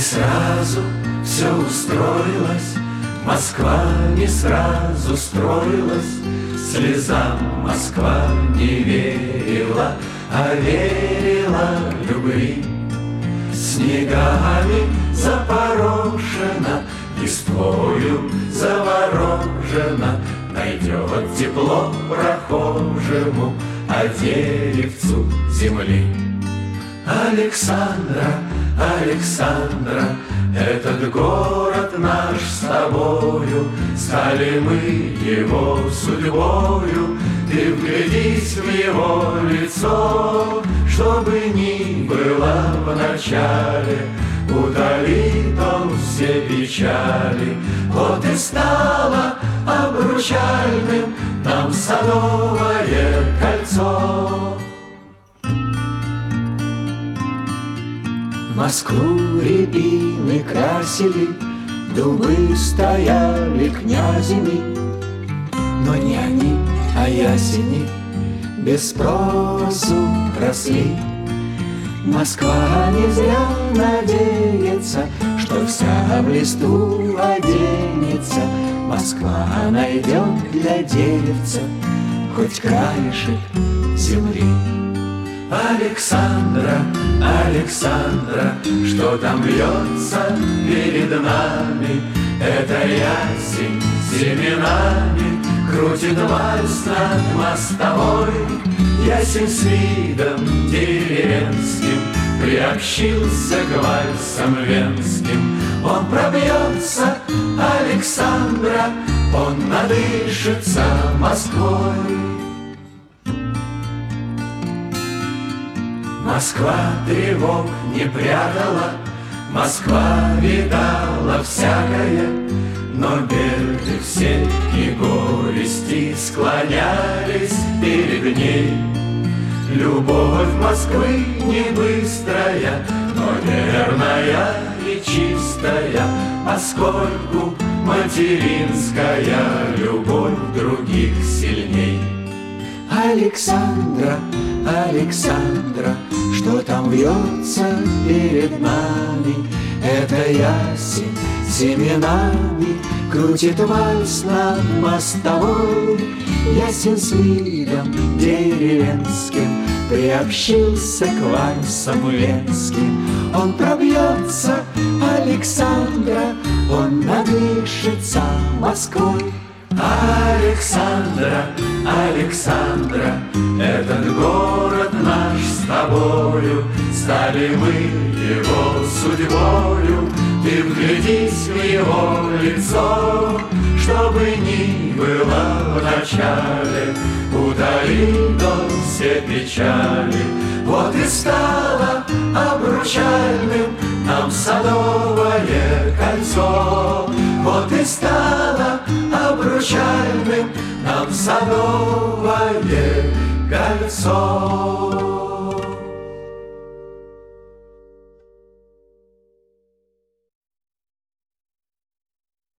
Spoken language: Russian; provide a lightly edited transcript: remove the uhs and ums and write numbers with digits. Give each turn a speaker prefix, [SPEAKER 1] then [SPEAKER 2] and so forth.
[SPEAKER 1] сразу все устроилось, Москва не сразу строилась, слезам Москва не верила, а верила любви. Снегами запорошена, листвою заворожена, найдет тепло прохожему, а деревцу земли. Александра, Александра, этот город наш с тобою, стали мы его судьбою. Ты вглядись в его лицо, чтобы ни было в начале, удалит он все печали. Вот и стало обручальным нам Садовое кольцо. Москву рябины красили, дубы стояли князями, но не они, а ясени без спросу росли. Москва не зря надеется, что вся в листу оденется. Москва найдет для деревца хоть краешек земли. Александра, Александра, что там льется перед нами? Это ясень семенами крутит вальс над мостовой. Ясень с видом деревенским приобщился к вальсам венским. Он пробьется, Александра, он надышится Москвой. Москва тревог не прятала, Москва видала всякое, но беды все и горести склонялись перед ней. Любовь Москвы не быстрая, но верная и чистая, поскольку материнская любовь других сильней. Александра, Александра, что там вьется перед нами? Это ясень семенами крутит вальс над мостовой. Ясень с видом деревенским приобщился к вальсам венским. Он пробьется, Александра, он надышится Москвой. Александра, Александра, этот город наш с тобою, стали мы его судьбою. Ты вглядись в его лицо, чтобы ни было в начале, удалит он все печали. Вот и стало обручальным нам Садовое кольцо. Вот и стало обручальным нам Садовое кольцо.